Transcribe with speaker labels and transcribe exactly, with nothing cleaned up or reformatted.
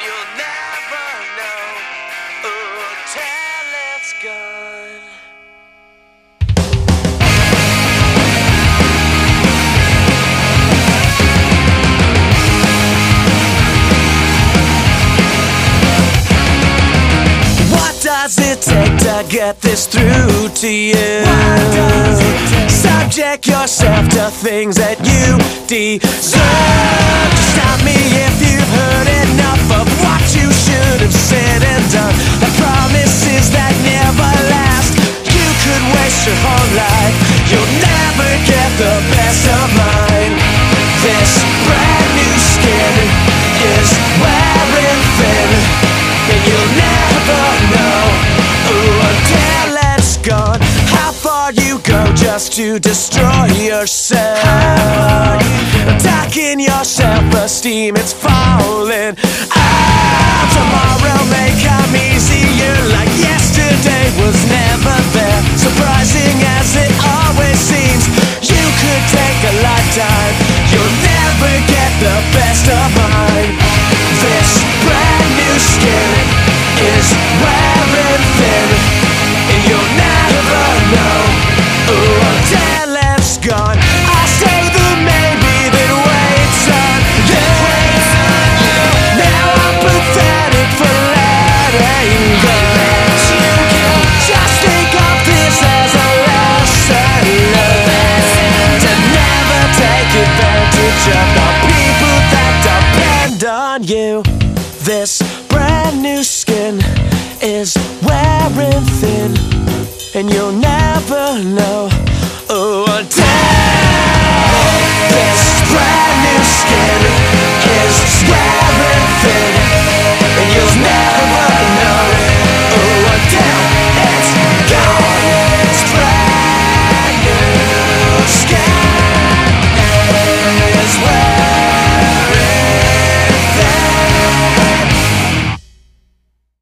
Speaker 1: you'll never know until it's gone. Does it take to get this through to you? What does it take? Subject yourself to things that you deserve. Stop me if you've heard enough of what you should have said and done. The promises that never last. You could waste your whole life. You'll never get the best of mine. This brand new skin is wearing thin, and you'll never know until it's gone. How far you go just to destroy yourself? Attacking your self-esteem, it's falling out. Tomorrow may come easier, like yesterday was never there. Surprising as it always seems, you could take a lifetime. You'll never get the best of mine. This brand new skin is wearing thin, and you'll never know until it's gone. I say the maybe that waits on you. Now I'm pathetic for letting go. Just think of this as a lesson learned, to never take advantage of the people that depend on you. This brand new skin is wearing thin, and you'll never know